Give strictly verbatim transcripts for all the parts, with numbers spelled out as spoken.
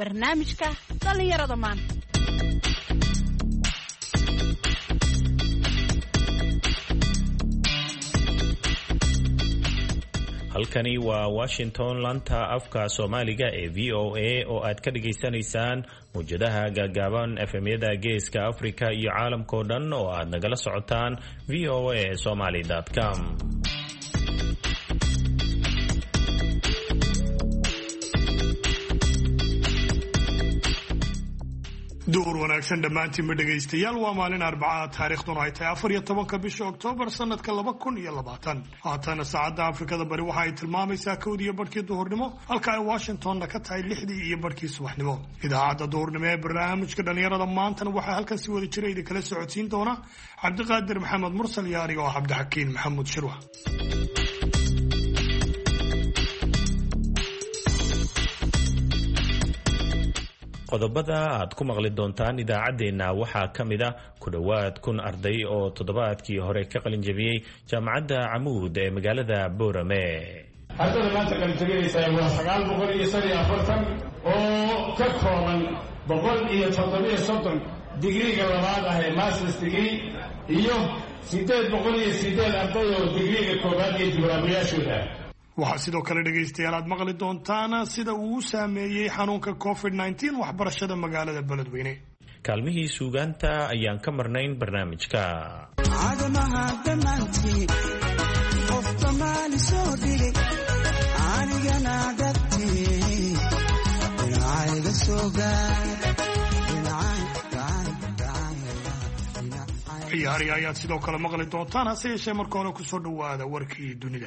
barnaamijka dhallinyarada maanta. halkani waa Washington, lanta afka Soomaaliga ee V O A oo aad ka dhageysanaysaan mujadaha gaagaaban F M-yada Geeska Afrika iyo caalamkoo dhan oo aad nagala socotaan v o a somali dot com. duur wanaagsan dhammaantiinba dhegaystayaal. waa maalin arbacada taariikhduna ay tahay afar iyo tobanka bisha oktoobar sanadka laba kun iyo labaatan. haatana saacadda afrikada bari waxa ay tilmaamaysaa kowdii iyo barhkii duhurnimo, halka ay washingtonna ka tahay lixdii iyo barhkii subaxnimo. idaacadda duhurnimo ee barnaamijka dhallinyarada maantana waxaa halkan si wada jira idin kala socodsiin doona cabdiqaadir maxamed mursal iyo aniga oo cabdixakiin maxamuud shirwa. qodobada aad ku maqli doontaan idaacaddeenna waxaa ka mid ah ku dhowaad kun arday oo toddobaadkii hore ka qalin jabiyey jaamacadda Camuud ee magaalada Boorame. ardayda maanta qalin jabinaysaa waa sagaal boqol iyo shan iyo afartan oo ka kooban boqol iyo toddobiyo soddon digriga labaad ah ee masters degree iyo sideed boqol iyo sideed arday oo digriga koobaad iyo diblomayaashooda. waxaa sidoo kale dhegaystayaal aad maqli doontaan sida uu u saameeyey xanuunka covid nineteen waxbarashada magaalada beledweyne. kaalmihii suugaanta ayaan ka marnayn barnaamijka. ciyaari ayaad sidoo kale maqli doontaan, hase yeeshee marka hore kusoo dhowaada warkii dunida.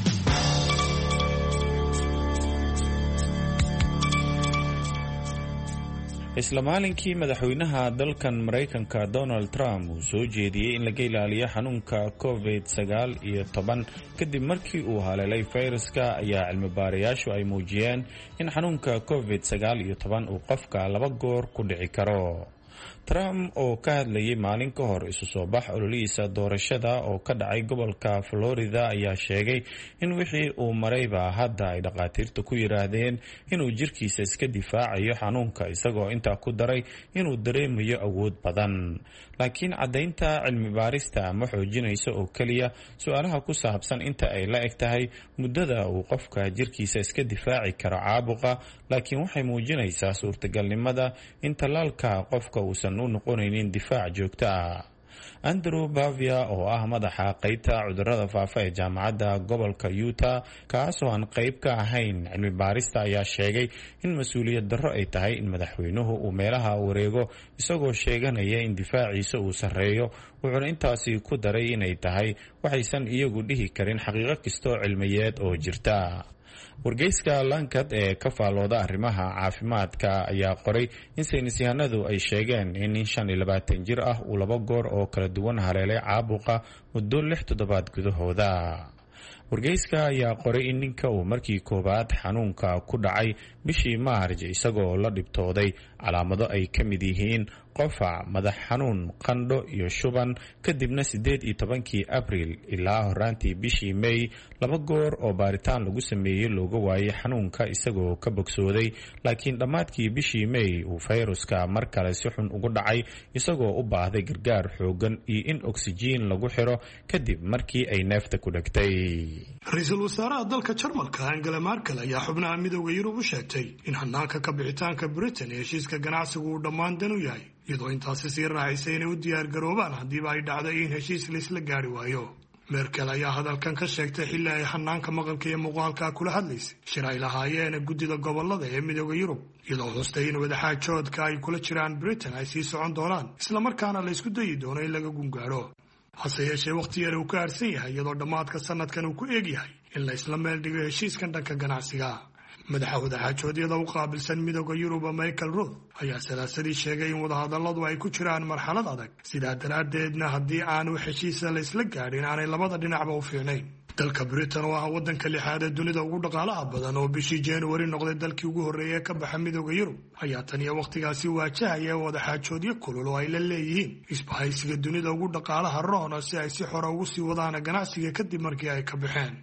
isla maalinkii madaxweynaha dalkan Mareykanka Donald Trump uu soo jeediyey in laga ilaaliyo xanuunka covid sagaal iyo toban kadib markii uu haleelay fayraska, ayaa cilmi baarayaashu ay muujiyeen in xanuunka covid sagaal iyo toban uu qofka laba goor ku dhici karo. Trump oo ka hadlayay maalin ka hor isu soo bax ololihiisa doorashada oo ka dhacay gobolka Florida ayaa sheegay in wixii uu marayba hadda ay dhaqaatiirtu ku yiraahdeen inuu jirkiisa iska difaacayo xanuunka, isagoo intaa ku daray inuu dareemayo awood badan. laakiin caddaynta cilmi baarista ma xoojinayso oo keliya su-aalaha ku saabsan inta ay la eg tahay muddada uu qofka jirkiisa iska difaaci karo caabuqa, laakiin waxay muujinaysaa suurtagalnimada in tallaalka qofka uusan u noqonaynin difaac joogto ah. Andrew Bavia oo ah madaxa qaybta cudurrada faafa ee jaamacadda gobolka Utah, kaasoo aan qayb ka ahayn cilmi baarista, ayaa sheegay in mas-uuliyad darro ay tahay in madaxweynuhu uu meelaha wareego isagoo sheeganaya in difaaciisa uu sarreeyo. wuxuuna intaasi ku daray inay tahay waxaysan iyagu dhihi karin xaqiiqo kastoo cilmiyeed oo jirta. wargeyska Lancet ee ka faalooda arrimaha caafimaadka ayaa qoray in saynisyahanadu ay sheegeen in nin shan iyo labaatan jir ah uu laba goor oo kala duwan haleelay caabuqa muddo lix toddobaad gudahooda. wargeyska ayaa qoray in ninka uu markii koowaad xanuunka ku dhacay bishii Maarj isagoo la dhibtooday calaamado ay ka mid yihiin qofac, madax xanuun, qandho iyo shuban, kadibna sideed iyo tobankii Abriil ilaa horaantii bishii May laba goor oo baaritaan lagu sameeyey looga waayay xanuunka isagoo ka bogsooday, laakiin dhammaadkii bishii May uu fayruska mar kale si xun ugu dhacay isagoo u baahday gargaar xoogan iyo in oksijiin lagu xiro kadib markii ay neefta ku dhegtay. ra-iisul wasaaraha dalka Jarmalka Angela Merkel ayaa xubnaha midowga Yurub u sheegtay in hanaanka ka bixitaanka Britain ee heshiiska ganacsigu uu dhammaan dan u yahay, iyadoo intaasi sii raacisay inay u diyaar garoobaan haddiiba ay dhacdo in heshiis laisla gaari waayo. Merkel ayaa hadalkan ka sheegtay xilli ay hanaanka maqalka iyo muuqaalka kula hadlaysay shir ay lahaayeen guddida gobolada ee midowga Yurub, iyadoo hustay in wadaxaajoodka ay kula jiraan Britain ay sii socon doonaan islamarkaana la isku dayi doono in laga gungaadho. hase yeeshee waqti yar uu ka harsan yahay, iyadoo dhammaadka sanadkan uu ku eeg yahay in la isla meel dhigo heshiiskan dhanka ganacsiga. madaxa wadaxaajoodyada u qaabilsan midowga Yurub Michael Roth ayaa salaasadii sheegay in wadahadalladu ay ku jiraan marxalad adag, sidaa daraaddeedna haddii aanu heshiisa la isla gaadhin aanay labada dhinacba u fiicnayn. dalka Britain oo ah wadanka lixaad ee dunida ugu dhaqaalaha badan oo bishii January noqday dalkii ugu horreeyay ee ka baxa midowga Yurub, ayaa tan iyo waqtigaasi waajahaya wadaxaajoodyo kulul oo ay la leeyihiin isbahaysiga dunida ugu dhaqaalaha roon si ay si xor ugu sii wadaan ganacsiga kadib markii ay ka baxeen.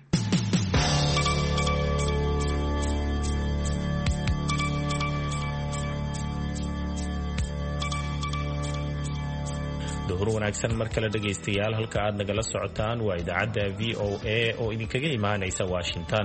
duhur wanaagsan mar kale dhegaystayaal, halka aad nagala socotaan waa idaacadda v o a oo idinkaga imaanaysa Washington.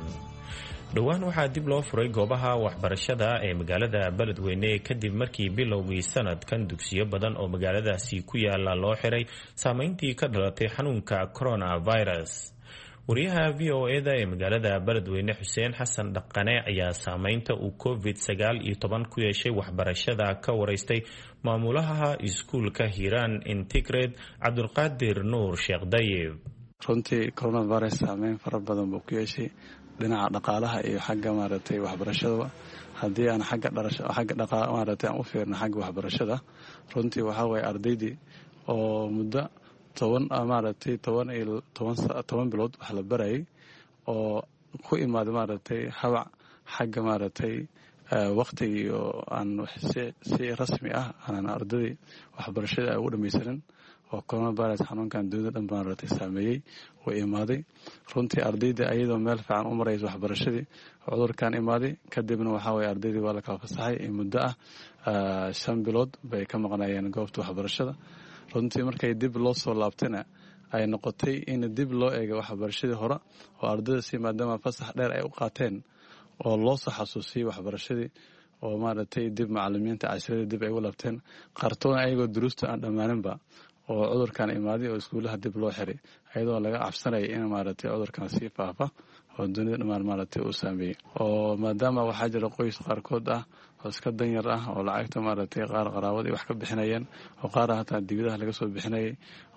dhowaan waxaa dib loo furay goobaha waxbarashada ee magaalada Beledweyne kadib markii bilowgii sanadkan dugsiyo badan oo magaaladaasi ku yaala loo xiray saameyntii ka dhalatay xanuunka coronavirus. wariyaha v o a da ee magaalada Beledweyne Xuseen Xasan Dhaqane ayaa saameynta uu covid sagaal iyo toban ku yeeshay waxbarashada ka wareystay maamulaha iskuulka Hiiraan Integrated Cabdulqaadir Nuur Sheekh Dayib. runtii coronavirus saameyn fara badan buu ku yeeshay dhinaca dhaqaalaha iyo xagga maaragtay waxbarashada. haddii aan xagga dharasho xagga dhaqaalaha maaragtay aan u fiirno xagga waxbarashada, runtii waxa way ardaydii oo muddo toban maaragtay toban iyo toban toban bilood wax la barayay oo ku imaad maaragtay habac xagga maaragtay waqtigii oo aan si si rasmi ah aan ardaydii waxbarashada ay u dhamaystirin oo coronavirus xanuunkan dowladda dhan maaragtay saameeyay oo imaaday. runtii ardayda ayadoo meel fiican u maraysa waxbarashadii cudurkan imaaday kadibna waxa way ardaydii waa la kala fasaxay in muddo ah shan bilood bay ka maqnaayeen goobta waxbarashada. runtii markay dib loo soo laabtayna ay noqotay in dib loo eego waxbarashadii hore oo ardayda si maadaama fasax dheer ay u qaateen oo loo soo xasuusiyey waxbarashadii oo maaragtay dib macallimiinta cashiradii dib ay u laabteen qaartoodna ayagoo duruusta aan dhammaaninba oo cudurkan imaaday oo iskuulaha dib loo xiray ayadoo laga cabsanaya in maaragtay cudurkan sii faafa oo dunida dhammaan maaragtay uu saameeyey. oo maadaama waxaa jira qoys qaarkood ah oo iska danyar ah oo lacagta maaragtay qaar qaraabada wax ka bixinayeen oo qaar hataa dibadaha laga soo bixinayay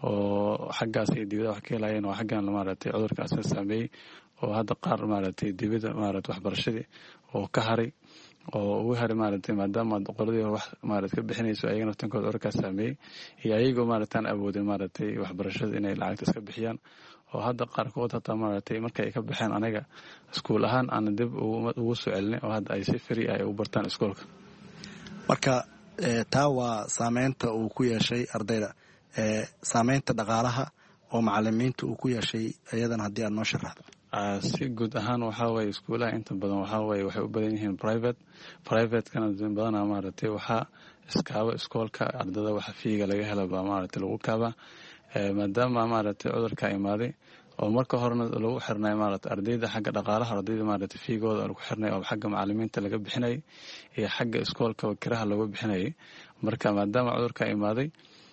oo xaggaas ay dibadaha wax ka helayeen oo xaggan maaragtay cudurkaas saameeyey oo hadda qaar maaragtay dibada maaragtay waxbarashadii oo ka haray oo ugu haray maaragtay maadaama qoladii wax maaragtay ka bixinayso ayagana tankooda cudurkaas saameeyey iyo ayagoo maaragtaan awoodin maaragtay waxbarashada inay lacagta iska bixiyaan oo hadda qaarkood hataa maaragtay markay ay ka baxeen anaga iskuul ahaan aan dib ugu soo celinay oo hadda ay si free ay u bartaan iskuulka. marka taa waa saameynta uu ku yeeshay ardayda. saameynta dhaqaalaha oo macalimiinta uu ku yeeshay iyadana haddii aad noo sharaxdo. si guud ahaan waxaa waye iskuulaha inta badan waxaa waye waxay u badan yihiin private privatekana badana maaragtay waxaa iskaaba iskoolka ardada waxa fiiga laga hela baa maaragtay lagu kaaba maadaama maaragtay cudurka imaaday oo marka horena lagu xirnay maaragtay ardayda xagga dhaqaalaha ardayda maaragtay fiigooda lagu xirnay oo xagga macallimiinta laga bixinay iyo xagga iskoolka kiraha lagu bixinay. marka maadaama cudurka imaaday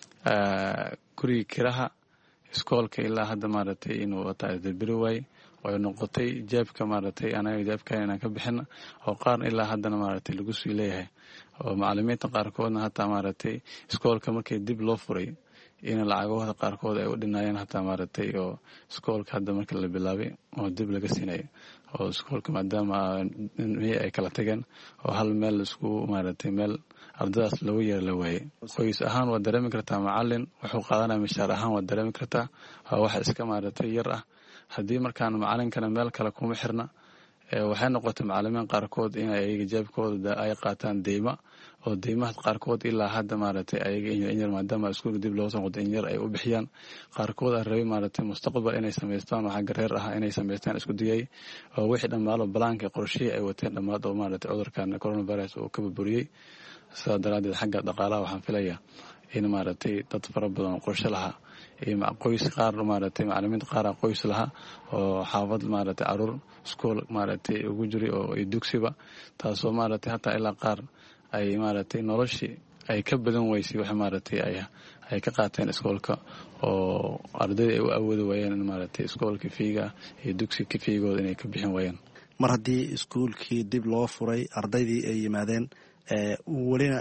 guriga kiraha iskoolka ilaa hadda maaragtay inuu wataa dibiri waay oo noqotay jeebka maaragtay anaga jeebka inaan ka bixin oo qaar ilaa haddana maaragtay lagu sii leeyahay oo macallimiinta qaarkoodna hataa maaragtay iskoolka markii dib loo furay in lacagooda qaarkood ay u dhinaayeen hataa maaragtay oo iskoolka hadda markii la bilaabay oo dib laga siinay oo iskoolka maadaama meel ay kala tageen oo hal meel isku maaragtay meel ardadaas lagu yeer la waayay. qoys ahaan waa dareemi kartaa macallin wuxuu qaadanaya mishaar ahaan waa dareemi kartaa waa wax iska maaragtay yar ah. haddii markaan macallinkana meel kale kuma xirna waxay noqotay macallimiin qaarkood in ayaga jeebkooda ay qaataan deyma oo deymaha qaarkood ilaa hadda maaragtay ayaga inyar maadaama iskuulka dib loo soo qodo inyar ay u bixiyaan qaarkood aan rabay maaragtay mustaqbal inay samaystaan oo xagga reer ah inay samaystaan isku dayay oo wixii dhammaalo balaanka qorshihii ay wateen dhammaad oo maaragtay cudurkan coronavirus uu ka burburiyey. sidaa daraadeed xagga dhaqaalaha waxaan filayaa in maaragtay dad fara badan oo qorshe lahaa iyo qoys qaar maaragtay macallimiinta qaar qoys lahaa oo xaafad maaragtay caruur iskool maaragtay ugu jiray oo dugsiba taasoo maaragtay hataa ilaa qaar ay maaragtay noloshii ay ka badan weysay wax maaragtay ay ay ka qaateen iskoolka oo ardayda ay u awoodi waayeen in maaragtay iskoolka fiiga iyo dugsiga fiigooda inay ka bixin waayeen. mar haddii iskuulkii dib loo furay ardaydii ay yimaadeen welina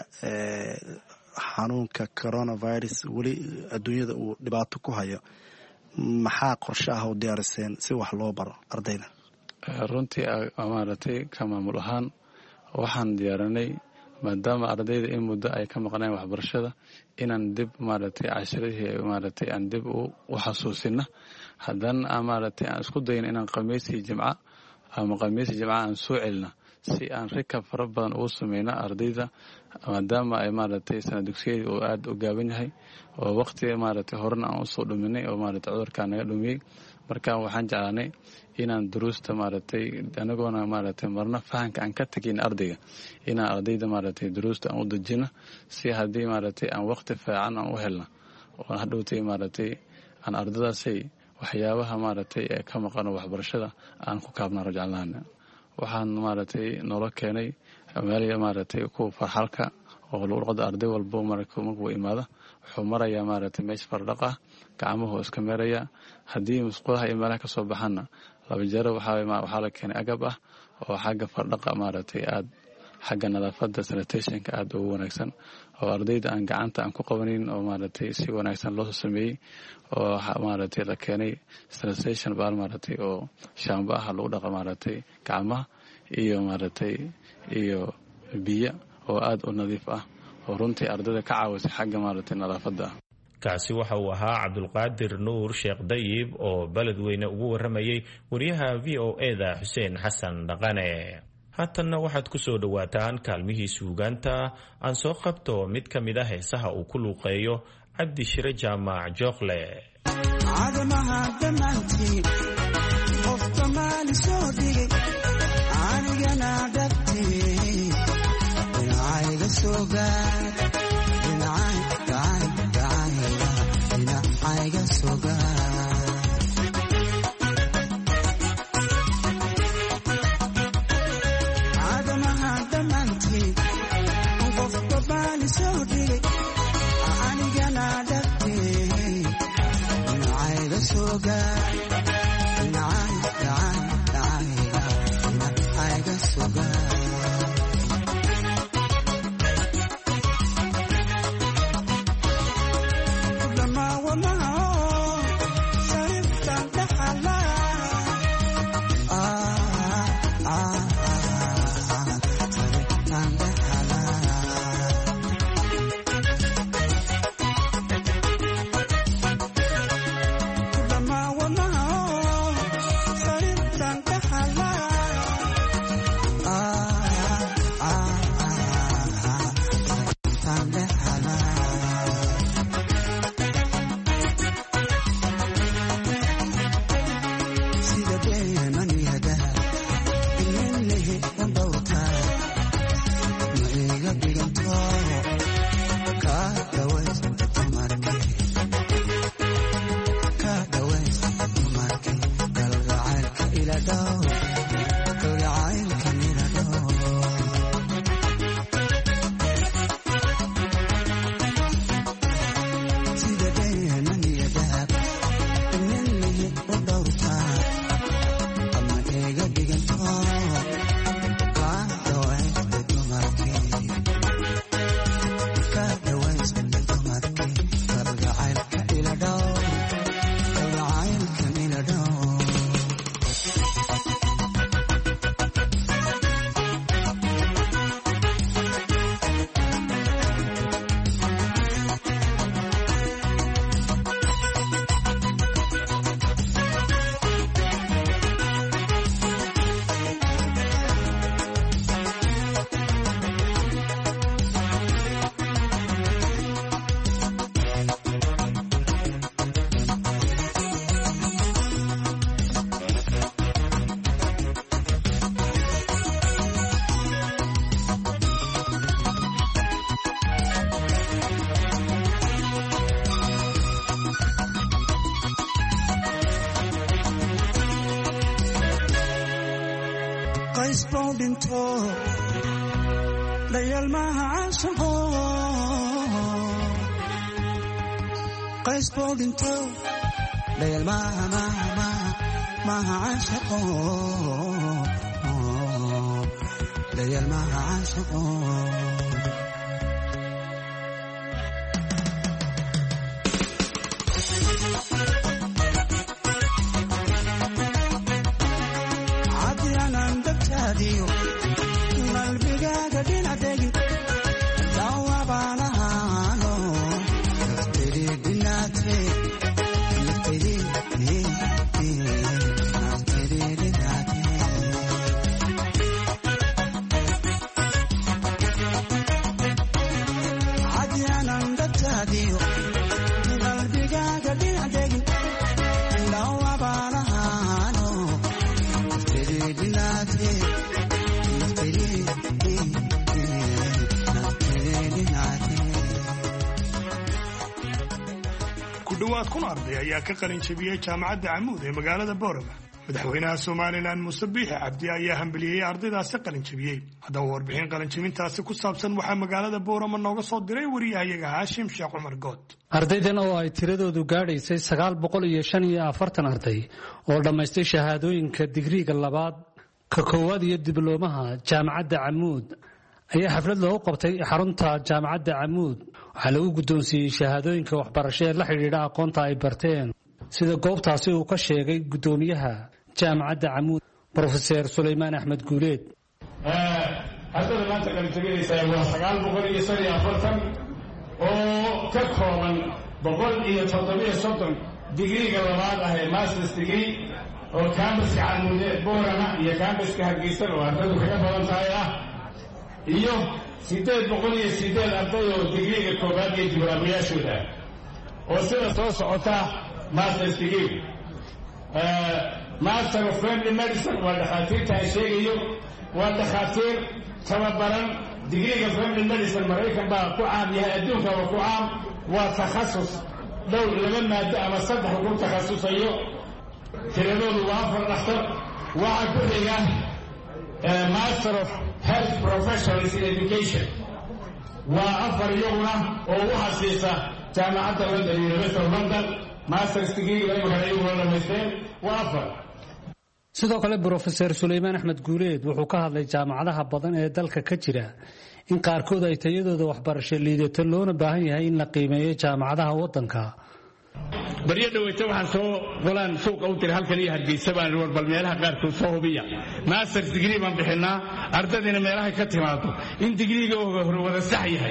xanuunka coronavirus weli adduunyada uu dhibaato ku hayo, maxaa qorshe ah u diyaariseen si wax loo baro ardayda? runtii maaragtay ka maamul ahaan waxaan diyaarinay maadaama ardayda in muddo ay ka maqneen waxbarashada inaan dib maaragtay cashiradii maaragtay aan dib u xasuusina. haddana maaragtay aan isku dayin inaan khamiisii jimca ama khamiisii jimca aan soo celina si aan rikab fara badan ugu sameyna ardayda maadaama ay maaragtay sana dugsiyeed oo aad u gaaban yahay oo waqti maaragtay horena aan usoo dhuminay oo maaragtay cudurkaan naga dhumiyey. marka waxaan jeclaanay inaan duruusta maaragtay anagoona maaragtay marna fahanka aan ka tagin ardayga inaan ardayda maaragtay duruusta aan u dejino si haddii maaragtay aan waqti fiican aan u helna oo hadhowtay maaragtay aan ardadaasay waxyaabaha maaragtay ee ka maqan waxbarashada aan ku kaabnaan rajaclaana waxaan maaragtay nolol keenay meel maaragtay ku farxalka oo luqada arday walbo markuu markuu imaado wuxuu marayaa maaragtay meesha fardhaqa gacmuhu iska meeraya haddii musqulaha iyo meelaha ka soo baxana laba jeer waxaa la keenay agab ah oo xagga fardhaqa maaragtay aad xagga nadaafadda sanitationka aad ugu wanaagsan oo ardayda aan gacanta aan ku qabanin oo maaragtay si wanaagsan loo sameeyey oo maaragtay la keenay sanitation baal maaragtay oo shaamba ah lagu dhaqa maaragtay gacmaha iyo maaragtay iyo biyo oo aad u nadiif ah oo runtii ardayda ka caawisay xagga maaragtay nadaafadda kaasi waxa uu ahaa cabdulqaadir nuur sheekh dayib oo beledweyne ugu waramayay wariyaha v o e-da xuseen xasan dhaqane. haatanna waxaad ku soo dhowaataan kaalmihii suugaanta aan soo qabto mid ka mid ah heesaha uu ku luuqeeyo cabdi shire jaamac jookle. cadamaha dhammaantiin qofka maali soo dhigay anigana dhabtay dhinacayga soo gaar dhinacayga soo gaar cadamaha dhammaantiin qofka maali soo dhigay anigana dhabtay dhinacayga soo gaar dhinacayga soo gaar dhowaad kun arday ayaa ka qalin jabiyey jaamacadda camuud ee magaalada boorama madaxweynaha somalilan muuse biixi cabdi ayaa hambaliyey ardaydaasi qalin jabiyey haddaba warbixin qalinjabintaasi ku saabsan waxaa magaalada boorama nooga soo diray wariyahayaga haashim sheekh cumar good ardaydan oo ay tiradoodu gaadhaysay sagaal boqol iyo shan iyo afartan arday oo dhammaystay shahaadooyinka digriiga labaad ka koowaad iyo dibloomaha jaamacadda camuud ayaa xaflad loogu qabtay xarunta jaamacadda camuud waxaa lagu guddoonsiiyey shahaadooyinka waxbarasho ee la xidhiidha aqoonta ay barteen sida goobtaasi uu ka sheegay guddoomiyaha jaamacadda camuud brofeser sulaymaan axmed guuleed haddada maanta qalinjabinaysaa waa sagaal boqol iyo shan iyo afartan oo ka kooban boqol iyo toddobiyo soddon digriiga labaad ah ee masters degree oo kambaska camuudeed boorama iyo kambaska hargeysan oo ardaydu kaga badan tahay ah iyo siddeed boqol iyo siddeed arday oo digriiga koowaad iyo dibloomayaashooda oo sida soo socota masters degree master of family medicine waa dhakhaatiirta aan sheegayo waa dhakhaatiir tababaran digriiga family medicine maraykan baa ku caam yahay adduunka waa ku caam waa takhasus dhow laba maado ama saddex ku takhasusayo tiradoodu waa afar dhakhtar waxaa ku xiga master of health professionals in education waa afar iyaguna oo u hasiisa jaamacadda london university of london masters degree imika iyaguna dhamaysteen waa afar sidoo kale brofeser sulaymaan axmed guuleed wuxuu ka hadlay jaamacadaha badan ee dalka ka jira in qaarkood ay tayadooda waxbarasho liidato loona baahan yahay in la qiimeeyo jaamacadaha waddanka baryo dhaweyta waxaan soo qolaan suuqa u diray halkan iyo hargeysa baan war bal meelaha qaarkood soo hubiya masters degree baan bixinaa ardadina meelaha ka timaado in digriiga hore wada sax yahay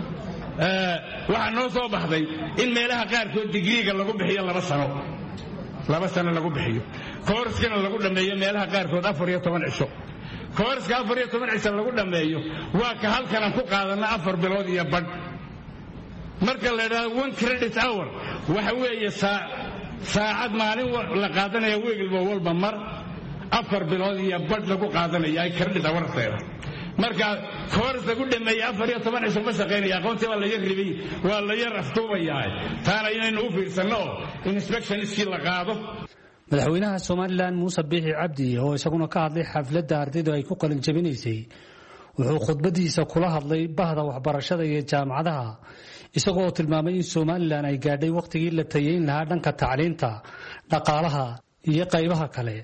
waxaa noo soo baxday in meelaha qaarkood digriiga lagu bixiyo laba sano laba sano lagu bixiyo koorskana lagu dhammeeyo meelaha qaarkood afar iyo toban cisho koorska afar iyo toban cisho lagu dhammeeyo waa ka halkanaan ku qaadanna afar bilood iyo badh marka la idhaahdo one credit hour waxa weeye saacad maalin la qaadanaya weegilba walba mar afar bilood iyo badh lagu qaadanaya ay credit hourteeda marka koors lagu dhameeyey afar iyo toban cisho ma shaqaynaya aqoontii waa laga ribay waa la yar aftuubayaa taana inaynu u fiirsanno oo inspectionskii la qaado madaxweynaha somalilan muuse biixi cabdi oo isaguna ka hadlay xafladda ardaydu ay ku qalin jabinaysay wuxuu khudbadiisa kula hadlay bahda waxbarashada iyo jaamacadaha isagoo tilmaamay in somalilan ay gaadhay wakhtigii la tayeyn lahaa dhanka tacliinta dhaqaalaha iyo qaybaha kale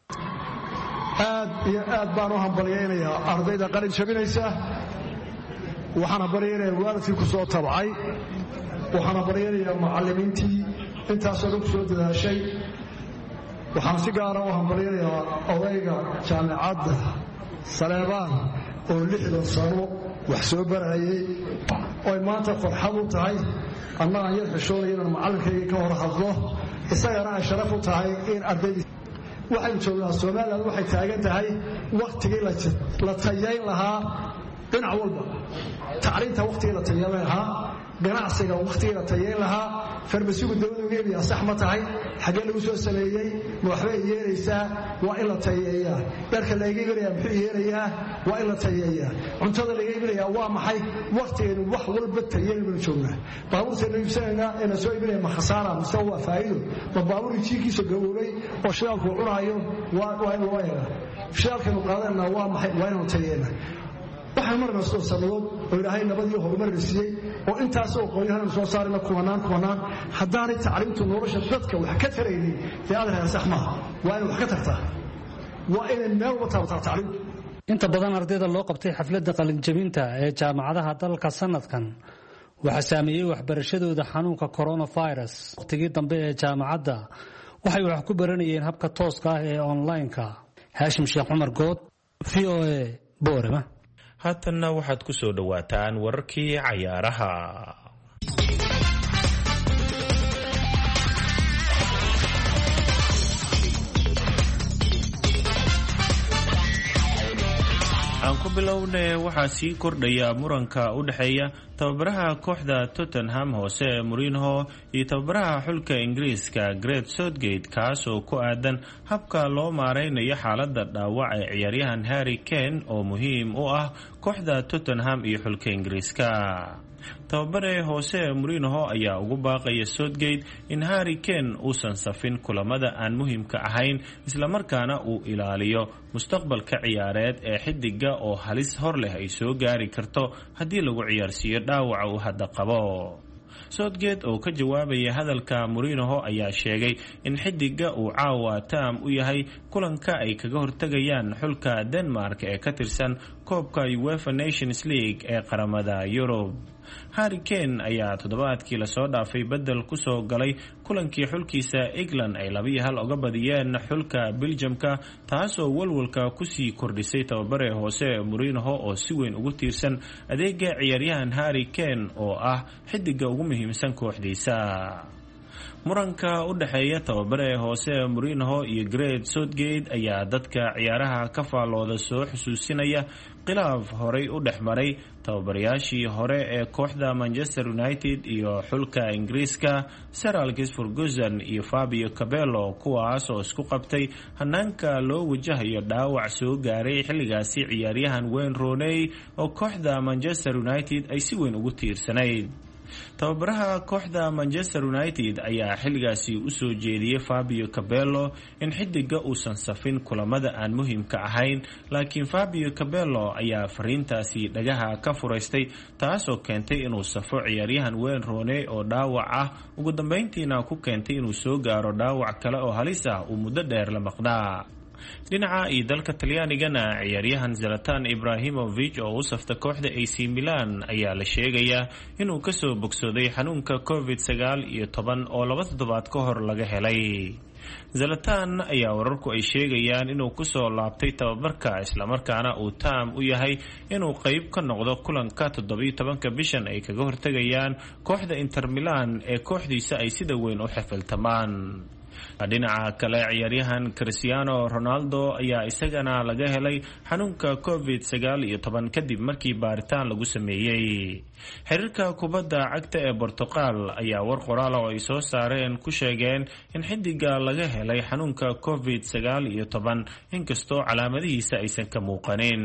aad iyo aad baan u hambalyaynayaa ardayda qalin jabinaysa waxaan hambalyaynayaa waalidkii ku soo tabcay waxaan hambalyaynayaa macallimiintii intaasoo dhan ku soo dadaashay waxaan si gaara u hambalyaynayaa odayga jaamacadda saleebaan oo lixdan sano wax soo barayay oy maanta farxad u tahay anna aan yar xishoonaya inaan macallinkayga ka hor hadlo isagana ay sharaf u tahay in ardaydii waxaynu joognaa somalilan waxay taagan tahay wakhtigii la tayayn lahaa dhinac walba tacliinta wakhtigii la tayayn lahaa ganacsiga wakhtigii la tayayn lahaa farmasigu dawladu geebiyaa sax ma tahay xaggee lagu soo sameeyey ma waxbay yeelaysaa waa in la tayeeyaa dharka laga iibinayaa muxuu yeelayaa waa in la tayeeyaa cuntada laga iibinayaa waa maxay wakhtigeenu wax walba tayeyn baynu joognaa baabuurtaynu iibsanaynaa eena soo iibinaya ma khasaara mise waa faa'iido ma baabuur jiirkiisa gaboobay oo shidaalku cunaayo waa in loo eegaa shidaalkaynu qaadananaa waa maxay waa inaynu tayeena waxaan marna soo sannadood oo ilaahay nabadii horumarna siiyey oo intaasoo qoonyahan soo saarina kumanaan kumanaan haddaanay tacliimtu nolosha dadka wax ka taraynin dee aad sax maaha waa inay wax ka tartaa waa inay meel walba taabataa tacliimtu inta badan ardayda loo qabtay xafladda qalinjabinta ee jaamacadaha dalka sanadkan waxaa saameeyey waxbarashadooda xanuunka coronavirus wakhtigii dambe ee jaamacadda waxay wax ku baranayeen habka tooska ah ee online-ka haashim sheekh cumar good v o a boorama haatanna waxaad ku soo dhowaataan wararkii cayaaraha aan ku bilownay waxaa sii kordhaya muranka u dhexeeya tababaraha kooxda Tottenham Jose Mourinho iyo tababaraha xulka Ingiriiska Gareth Southgate kaas oo ku aadan habka loo maareynayo xaaladda dhaawac ee ciyaaryahan Harry Kane oo muhiim u ah kooxda Tottenham iyo xulka Ingiriiska. tababare Jose Mourinho ayaa ugu baaqaya Southgate in Harry Kane uusan safin kulamada aan muhiimka ahayn isla markaana uu ilaaliyo mustaqbalka ciyaareed ee xidiga oo halis hor leh ay soo gaari karto haddii lagu ciyaarsiiyo dhaawaca uu hadda qabo. Southgate oo ka jawaabaya hadalka Mourinho ayaa sheegay in xidiga uu caawa taam u yahay kulanka ay kaga hortagayaan xulka Denmark ee ka tirsan koobka UEFA Nations League ee qaramada Yurub. Harry Kane ayaa toddobaadkii la soo dhaafay bedel ku soo galay kulankii xulkiisa England ay laba iyo hal uga badiyeen xulka Belgiumka, taasoo walwalka ku sii kordhisay tababare Jose Mourinho oo si weyn ugu tiirsan adeega ciyaaryahan Harry Kane oo ah xidiga ugu muhiimsan kooxdiisa. muranka u dhaxeeya tababare Jose Mourinho iyo Gareth Southgate ayaa dadka ciyaaraha ka faalooda soo xusuusinaya khilaaf horey u dhexmaray tababarayaashii hore ee kooxda Manchester United iyo xulka Ingiriiska Sir Alex Ferguson iyo Fabio Capello, kuwaas oo isku qabtay hanaanka loo wajahayo dhaawac soo gaaray xilligaasi ciyaaryahan Wayne Rooney oo kooxda Manchester United ay si weyn ugu tiirsanayd. tababaraha kooxda Manchester United ayaa xilligaasi u soo jeediyay Fabio Capello in xidiga uusan safin kulamada aan muhiimka ahayn, laakiin Fabio Capello ayaa fariintaasi dhagaha ka furaystay, taasoo keentay inuu safo ciyaaryahan Wayne Rooney oo dhaawac ah, ugu dambeyntiina ku keentay inuu soo gaaro dhaawac kale oo halis ah uu muddo dheer la maqnaa. dhinaca iyo dalka Talyaanigana ciyaaryahan Zlatan Ibrahimovic oo u safta kooxda A C Milan ayaa la sheegayaa inuu ka soo bogsooday xanuunka covid sagaal iyo toban oo laba toddobaad ka hor laga helay. Zlatan ayaa wararku ay sheegayaan inuu ku soo laabtay tababarka isla markaana uu taam u yahay inuu qayb ka noqdo kulanka toddoba iyo tobanka bishan ay kaga hortagayaan kooxda Inter Milan ee kooxdiisa ay sida weyn u xafaltamaan. dhinaca kale ciyaaryahan Cristiano Ronaldo ayaa isagana laga helay xanuunka covid sagaal iyo toban kadib markii baaritaan lagu sameeyay. xiriirka kubadda cagta ee Portugal ayaa war qoraal oo ay soo saareen ku sheegeen in xidiga laga helay xanuunka covid sagaal iyo toban inkastoo calaamadihiisa aysan ka muuqanin.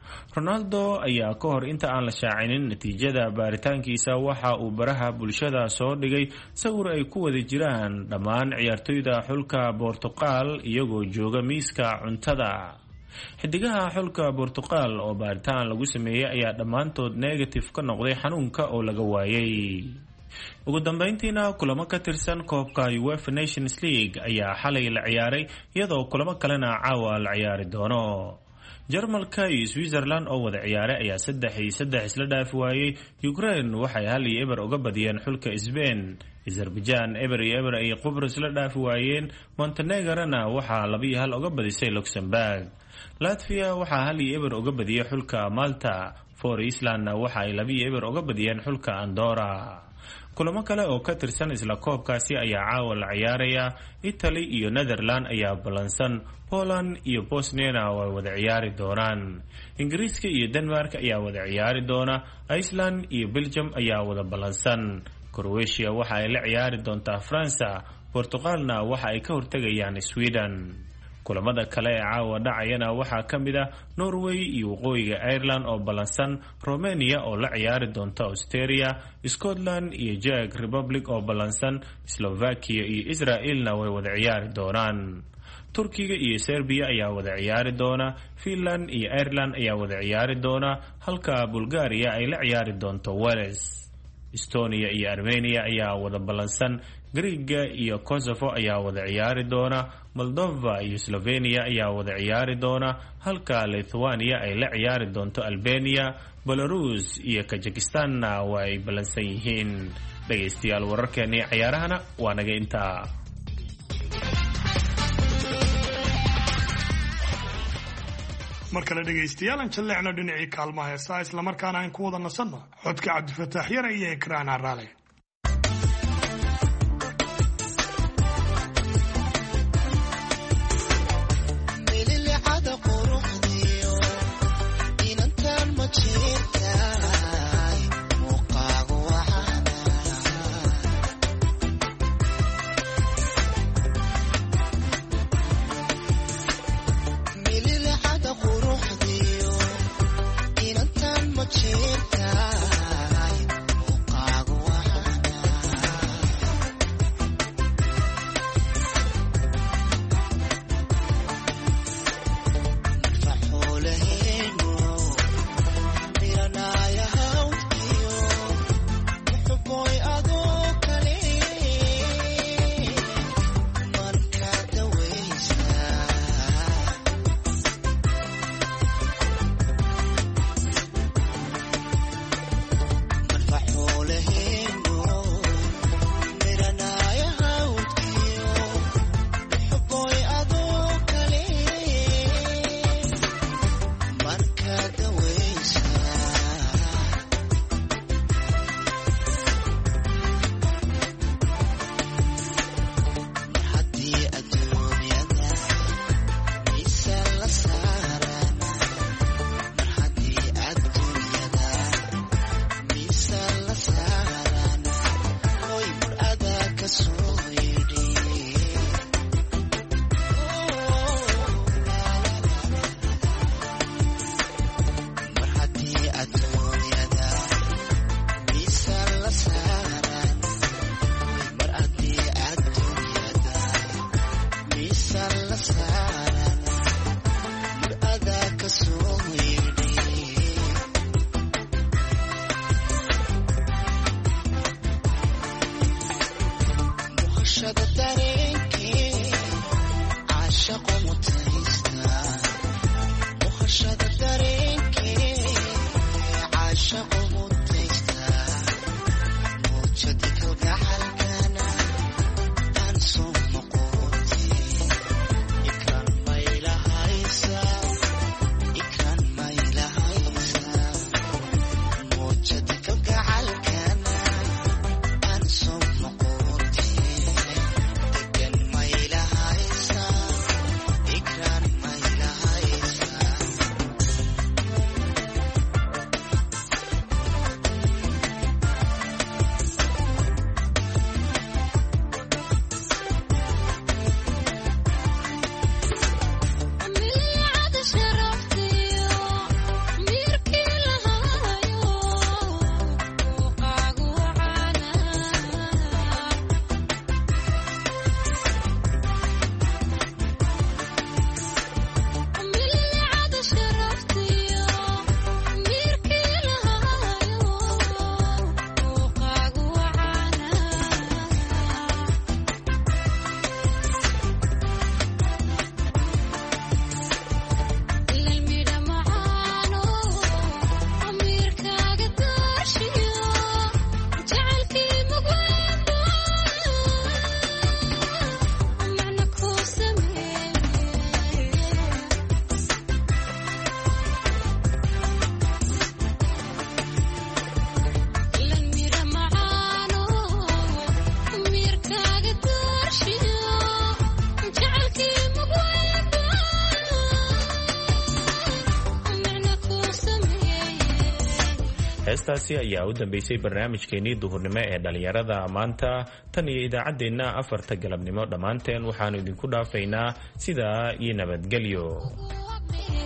Ronaldo ayaa ka hor inta aan la shaacinin natiijada baaritaankiisa waxa uu baraha bulshada soo dhigay sawir ay ku wada jiraan dhammaan ciyaartoyda xulka Portugal iyagoo jooga miiska cuntada. xidigaha xulka Portugal oo baaritaan lagu sameeyay ayaa dhammaantood negative ka noqday xanuunka oo laga waayay. ugu dambeyntiina kulamo ka tirsan koobka UEFA Nations League ayaa xalay la ciyaaray iyadoo kulamo kalena caawa la ciyaari doono. Jarmalka iyo Switzerland oo wada ciyaaray ayaa saddex iyo saddex isla dhaafi waayay. Ukraine waxay hal iyo eber uga badiyeen xulka Spain. Azerbaijan eber iyo eber ay Qobrus la dhaafi waayeen. Montenegrona waxaa laba iyo hal uga badisay Luxembourg. Latvia waxaa hal iyo eber uga badiyay xulka Malta. For Islandna waxa ay laba iyo eber uga badiyeen xulka Andorra. kulamo kale oo ka tirsan isla koobkaasi ayaa caawa la ciyaaraya. Italy iyo Netherland ayaa balansan. Poland iyo Bosnia way wada ciyaari doonaan. Ingiriiska iyo Denmark ayaa wada ciyaari doona. Iceland iyo Belgium ayaa wada balansan. Croatia waxa ay la ciyaari doontaa France. Portugalna waxa ay ka hortagayaan Sweden. kulamada kale ee caawa dhacayana waxaa ka mid ah Norway iyo waqooyiga Ireland oo balansan, Romania oo la ciyaari doonta Austria, Scotland iyo Czech Republic oo balansan, Slovakia iyo Israelna way wada ciyaari doonaan. Turkiga iyo Serbia ayaa wada ciyaari doona. Finland iyo Ireland ayaa wada ciyaari doona, halka Bulgaria ay la ciyaari doonto Wales. Estonia iyo Armenia ayaa wada balansan. Greega iyo Kosovo ayaa wada ciyaari doona. Moldova iyo Slovenia ayaa wada ciyaari doona, halka Lithuania ay la ciyaari doonto Albania. Belarus iyo Kazakhstanna waa ay balansan yihiin. dhagaystayaal wararkeennii ciyaarahana waa naga intaa. mar kale dhegaystayaal aan jalleecno dhinacii kaalmaha heesaa islamarkaana aan ku wada nasanno codka cabdifataax yare iyo ekraan araale. Cheers, heestaasi ayaa u dambeysay barnaamijkeenii duhurnimo ee dhalinyarada maanta tan iyo idaacaddeenna afarta galabnimo dhammaanteen waxaanu idinku dhaafaynaa sidaa iyo nabadgelyo.